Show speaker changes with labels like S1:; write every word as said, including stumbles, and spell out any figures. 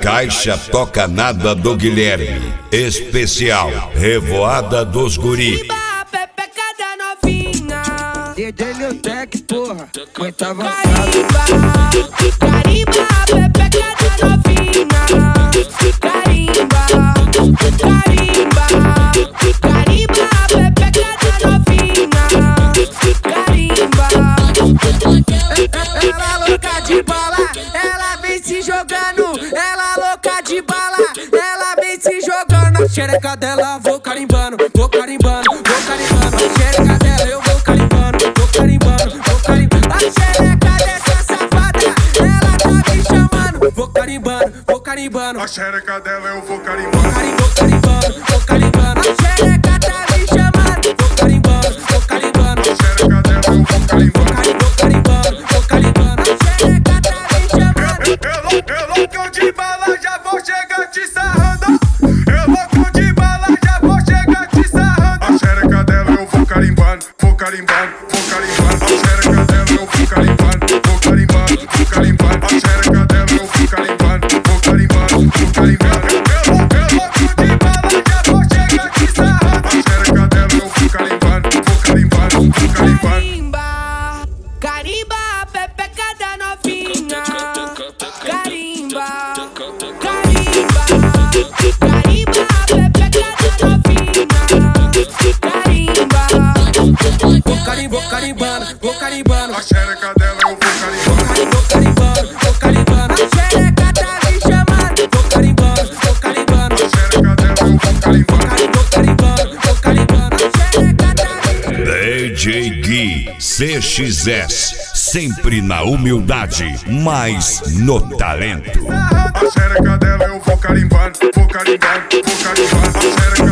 S1: caixa toca nada do Guilherme. Especial Revoada dos Guri.
S2: D J Leotec, porra, muito avançado.
S3: Carimba, pepeca da novinha. Carimba, carimba, carimba, pepeca da novinha. Carimba. Ela louca de bala, ela vem se jogando. Ela louca de bala, ela vem se jogando. A xereca dela vou carimbando, vou carimbando, vou carimbando. A xereca dela eu vou carimbando, vou carimbando, vou carimbando. A xereca dessa safada, ela tá me chamando. Vou carimbando, vou carimbando.
S4: A xereca dela eu vou carimbando.
S3: Vou carimbando, vou carimbando. A xereca tá me chamando. Vou carimbando, vou carimbando.
S4: A xereca dela eu vou carimbando.
S3: Vou carimbando, vou carimbando. A xereca tá me chamando.
S4: Eu louco de bala, já vou chegar te sarrando. Eu louco de bala, já vou chegar te sarrando. A xereca dela eu vou carimbando, vou carimbando, vou carimbando. A xereca dela eu vou carimbando, vou carimbando, vou carimbando. A xereca dela eu vou carimbando, vou carimbando, vou carimbando. Eu louco de bala, já vou chegar te sarrando. A xereca dela eu vou carimbando, vou carimbando, vou carimbando.
S3: Carimba, carimba, pepeca da novinha. Carimba, carimba, carimba, pepeca da novinha. Carimba. Vou carimbo, vou carimbando, vou carimbando.
S4: A xereca dela eu vou carimbando.
S3: Vou carimbando, vou carimbando. A xereca tá me chamando. Vou carimbando, vou carimbando.
S4: A xereca dela eu vou carimbando.
S3: Vou carimbando, vou carimbando. A xereca tá me chamando.
S1: D J Gui C X S, sempre na humildade, mas no talento.
S4: A xereca dela eu vou carimbando, vou carimbando, vou carimbando. A xereca